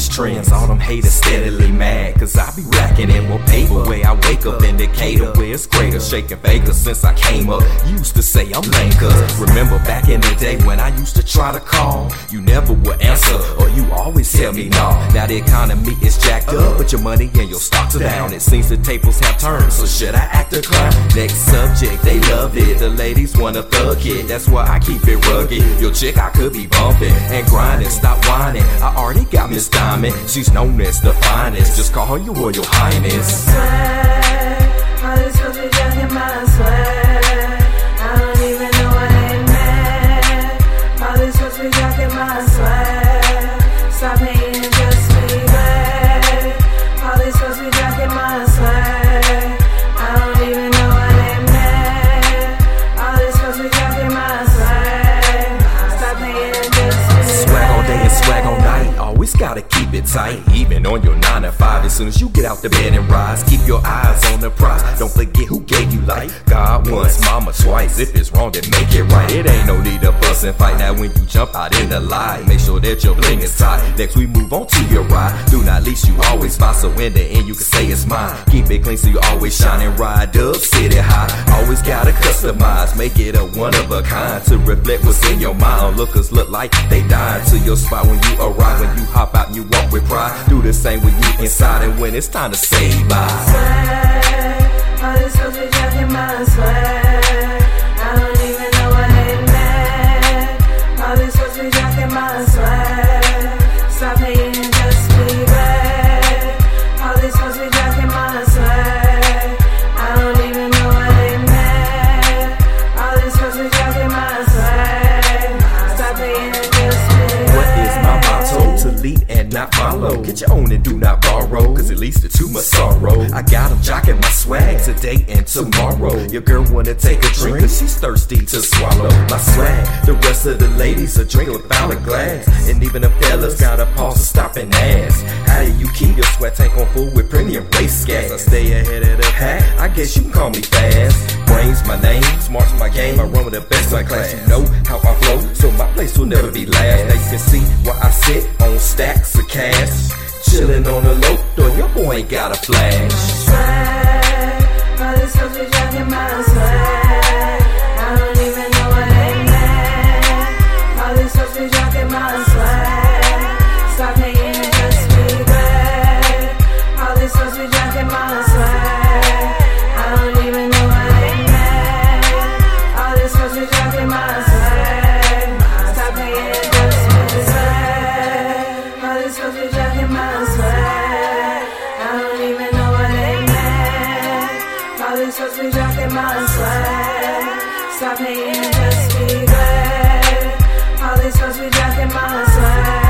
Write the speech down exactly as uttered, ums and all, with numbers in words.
latest trends. All them haters steadily mad, cause I be racking in more paper. Where I wake up in Decatur, where it's greater, shaking Vegas since I came up. Used to say I'm lame, cause remember back in the day when I used to try to call, you never would answer, or you always tell me no. Now the economy is jacked up, but your money and your stocks are down. It seems the tables have turned, so should I act a clown? Next subject, they love it. The ladies wanna thug it, that's why I keep it rugged. Your chick I could be bumping and grinding, stop whining. I already got Miss Diamond, she's known as the finest. Just call her your Royal Highness. Swag, all these girls be jacking my swag. I don't even know what they mad. All these girls be jacking my swag. Stop hating and just be back. All these girls be jacking my swag. I don't even know what they mad. All these girls be jacking my swag. Stop hating and just be back. Swag all day and swag all night, always gotta keep it tight. Even on your nine to five, as soon as you get out the bed and rise, keep your eyes on the prize. Don't forget who gave you life. God once, mama twice. If it's wrong, then make it right. It ain't no need to fuss and fight. Now when you jump out in the light, make sure that your bling is tight. Next we move on to your ride. Do not least you always find, so in the end you can say it's mine. Keep it clean so you always shine and ride up, city high. Always gotta customize, make it a one of a kind to reflect what's in your mind. Lookers look like they dying to your spot when you arrive. When you hop out and you walk with pride, do the same when you inside and when it's time to say bye. Swag, all these girls be jacking my swag. I don't even know what they mad. All these girls be jacking my swag. Stop hating and just be back. All these girls be jacking my swag. I don't even know what they mad. All these girls be jacking my swag. Stop hating and just be back. What is my motto? To lead and not follow. Get your own and do not borrow, cause it leads to too much sorrow. I got them jocking my swag today and tomorrow. Your girl wanna take a drink cause she's thirsty to swallow my swag. The rest of the ladies are drinking without a glass, and even the fellas gotta pause to stop and ask, how do you keep your sweat tank on full with premium race gas? I stay ahead of the pack, I guess you can call me fast. Brains my name, smart's my game, I run with the best in class. You know how I flow, so my place will never be last. Now you can see why I sit on stacks of cash, chillin' on the low, though your boy ain't got a flash. Swag, all these girls be jacking my swag. I don't even know what they mad. All these girls be jacking my swag. Stop hating and just be back. All these girls be jacking my swag. I don't even know what they mad. All these girls be jacking my swag. Stop hating and just be back. All these girls be jacking my swag. I don't even know what they mad. All these girls be jacking my swag. Stop hating and just be back. All these girls be jacking my swag.